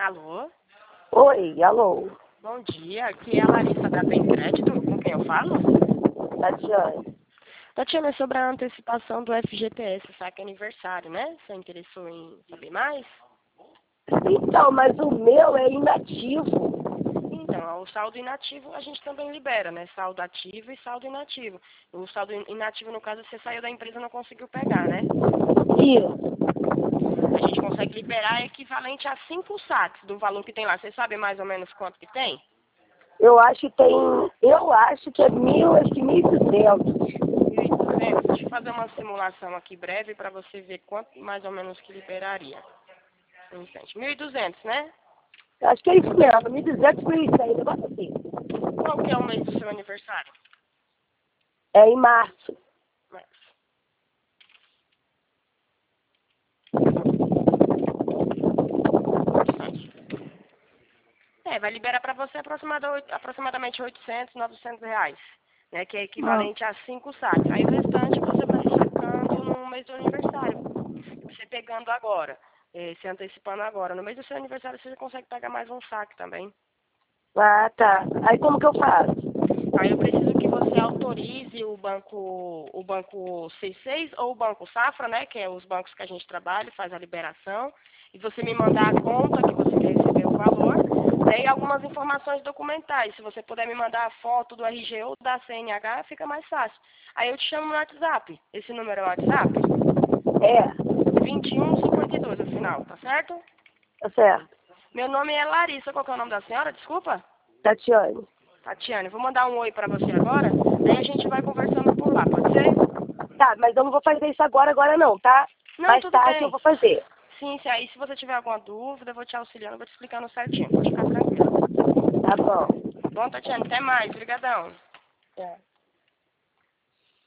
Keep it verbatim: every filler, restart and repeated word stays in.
Alô? Oi, alô. Bom dia, aqui é a Larissa da Bem Crédito, com quem eu falo? Tatiane. Tatiana, é sobre a antecipação do F G T S, saque aniversário, né? Você interessou em saber mais? Então, mas o meu é inativo. Então, o saldo inativo a gente também libera, né? Saldo ativo e saldo inativo. O saldo inativo, no caso, você saiu da empresa e não conseguiu pegar, né? Isso. A gente consegue liberar equivalente a cinco saques do valor que tem lá. Você sabe mais ou menos quanto que tem? Eu acho que tem. Eu acho que é mil, acho que mil e duzentos. mil e duzentos? Deixa eu fazer uma simulação aqui breve para você ver quanto mais ou menos que liberaria. Um instante. mil e duzentos, né? Acho que é isso mesmo, mil e duzentos, mil e cem, negócio assim. Qual que é o mês do seu aniversário? É em março. Março. É, vai liberar para você aproximada- aproximadamente oitocentos, novecentos reais, né? Que é Ah. equivalente a cinco saques. Aí o restante você vai sacando no mês do aniversário. Você pegando agora, eh, se antecipando agora. No mês do seu aniversário você já consegue pegar mais um saque também. Ah, tá. Aí como que eu faço? Aí eu preciso que você autorize o banco, o banco C seis ou o banco Safra, né? Que é os bancos que a gente trabalha, faz a liberação. E você me mandar a conta que você quer receber o valor. Né, e algumas informações documentais. Se você puder me mandar a foto do R G ou da C N H, fica mais fácil. Aí eu te chamo no WhatsApp. Esse número é o WhatsApp? É, vinte e um cinquenta e dois no final, tá certo? tá certo. Meu nome é Larissa. Qual que é o nome da senhora? Desculpa. Tatiane. Tatiane, vou mandar um oi pra você agora. Aí a gente vai conversando por lá, pode ser? Tá, mas eu não vou fazer isso agora, agora não, tá? Não, Mais tudo tarde eu bem. vou fazer. Sim, se aí se você tiver alguma dúvida, eu vou te auxiliando, vou te explicando certinho. Pode ficar tranquilo. Tá bom. Bom, Tatiane, até mais. Obrigadão. É.